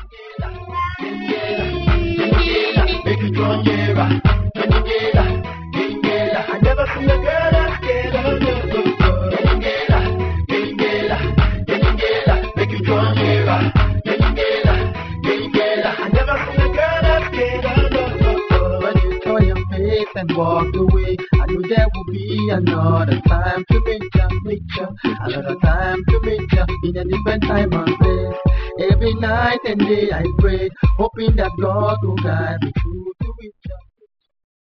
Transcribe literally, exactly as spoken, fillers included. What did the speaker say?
Make you draw nearer. Geningela, Geningela. I never seen a girl that's scared of no, no, no. Geningela, Geningela, Geningela. Make you draw nearer. Geningela, Geningela. I never seen a girl that's scared of no, no, no. When you saw your face and walked away, I knew there would be another time to meet ya, meet ya. Another time to meet ya in a different time and place. Every night and day I pray, hoping that God will guide me through